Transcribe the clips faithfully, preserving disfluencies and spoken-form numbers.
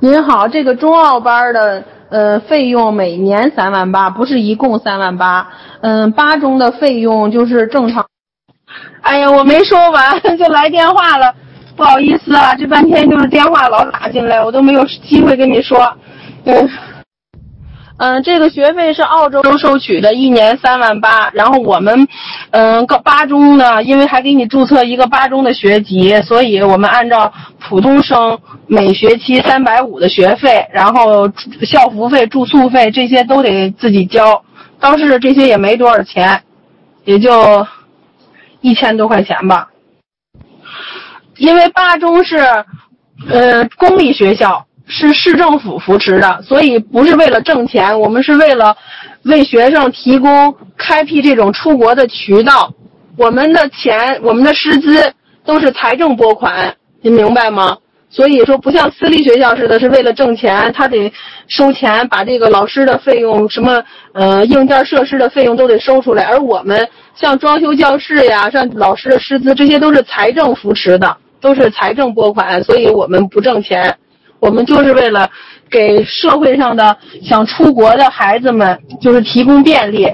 您好，这个中奥班的呃费用每年三万八，不是一共三万八。嗯，八中的费用就是正常。哎呀，我没说完就来电话了，不好意思啊，这半天就是电话老打进来，我都没有机会跟你说。嗯。嗯，这个学费是澳洲收取的，一年三万八。然后我们，嗯，八中呢，因为还给你注册一个八中的学籍，所以我们按照普通生每学期三百五的学费，然后校服费、住宿费这些都得自己交。倒是这些也没多少钱，也就一千多块钱吧。因为八中是，呃，公立学校。是市政府扶持的，所以不是为了挣钱，我们是为了为学生提供开辟这种出国的渠道。我们的钱，我们的师资都是财政拨款，您明白吗？所以说不像私立学校似的是为了挣钱，他得收钱，把这个老师的费用什么呃硬件设施的费用都得收出来，而我们像装修教室呀，像老师的师资，这些都是财政扶持的，都是财政拨款，所以我们不挣钱。我们就是为了给社会上的想出国的孩子们就是提供便利。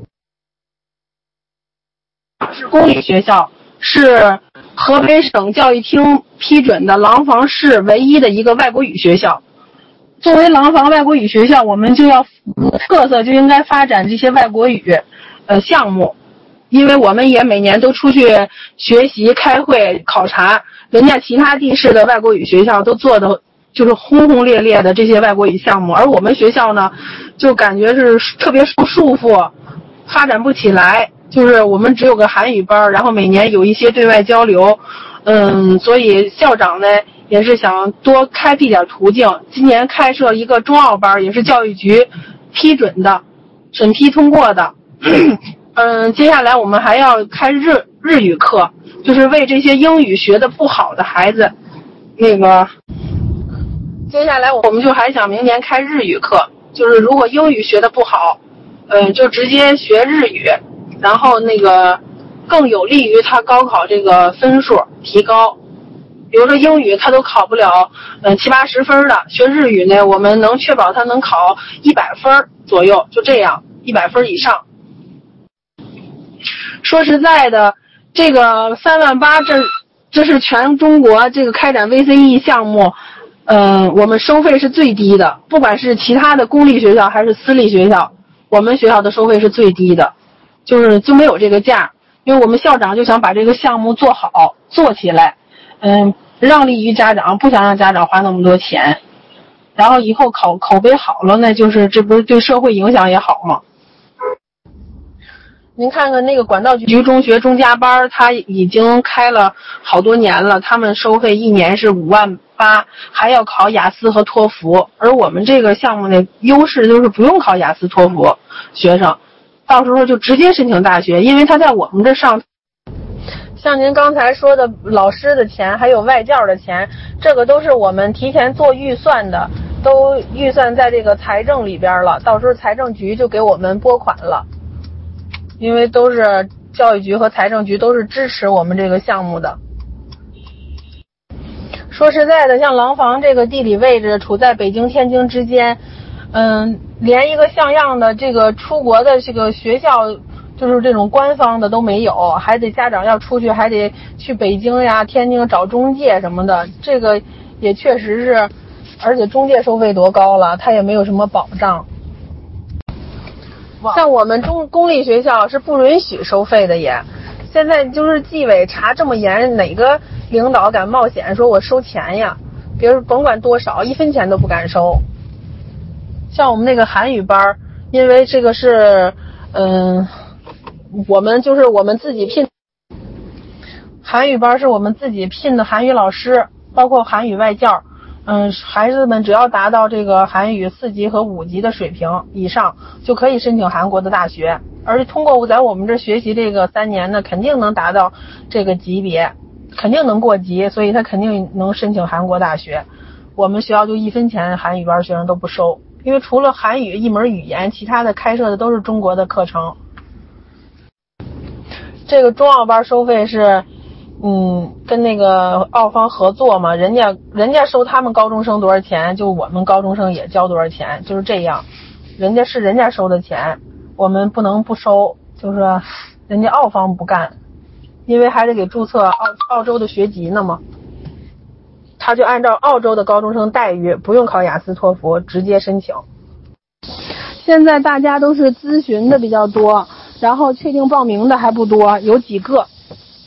是公立学校，是河北省教育厅批准的廊坊市唯一的一个外国语学校。作为廊坊外国语学校，我们就要特色就应该发展这些外国语呃项目，因为我们也每年都出去学习、开会、考察，人家其他地市的外国语学校都做的就是轰轰烈烈的这些外国语项目，而我们学校呢，就感觉是特别受束缚，发展不起来。就是我们只有个韩语班，然后每年有一些对外交流，嗯，所以校长呢也是想多开辟点途径。今年开设一个中奥班，也是教育局批准的、审批通过的。嗯，接下来我们还要开日日语课，就是为这些英语学的不好的孩子，那个。接下来我们就还想明年开日语课，就是如果英语学的不好，嗯，就直接学日语，然后那个更有利于他高考这个分数提高。比如说英语他都考不了嗯七八十分的，学日语呢我们能确保他能考一百分左右，就这样一百分以上。说实在的，这个三万八这这是全中国这个开展 V C E 项目嗯，我们收费是最低的，不管是其他的公立学校还是私立学校，我们学校的收费是最低的，就是就没有这个价，因为我们校长就想把这个项目做好做起来，嗯，让利于家长，不想让家长花那么多钱，然后以后口口碑好了呢，就是这不是对社会影响也好吗？您看看那个管道局中学中加班，他已经开了好多年了，他们收费一年是五万八，还要考雅思和托福。而我们这个项目的优势就是不用考雅思托福，学生到时候就直接申请大学，因为他在我们这上。像您刚才说的老师的钱还有外教的钱，这个都是我们提前做预算的，都预算在这个财政里边了，到时候财政局就给我们拨款了。因为都是教育局和财政局都是支持我们这个项目的。说实在的，像廊坊这个地理位置处在北京天津之间，嗯，连一个像样的这个出国的这个学校，就是这种官方的都没有，还得家长要出去还得去北京呀天津找中介什么的，这个也确实是，而且中介收费多高了，它也没有什么保障。像我们中公立学校是不允许收费的也，现在就是纪委查这么严，哪个领导敢冒险说我收钱呀？别人甭管多少，一分钱都不敢收。像我们那个韩语班，因为这个是嗯、呃，我们就是我们自己聘韩语班，是我们自己聘的韩语老师，包括韩语外教。嗯，孩子们只要达到这个韩语四级和五级的水平以上，就可以申请韩国的大学。而且通过在我们这学习这个三年呢，肯定能达到这个级别，肯定能过级，所以他肯定能申请韩国大学。我们学校就一分钱韩语班学生都不收，因为除了韩语一门语言，其他的开设的都是中国的课程。这个中奥班收费是嗯，跟那个澳方合作嘛，人家人家收他们高中生多少钱，就我们高中生也交多少钱，就是这样。人家是人家收的钱，我们不能不收，就是说人家澳方不干，因为还得给注册澳澳洲的学籍呢嘛。他就按照澳洲的高中生待遇，不用考雅思托福，直接申请。现在大家都是咨询的比较多，然后确定报名的还不多，有几个。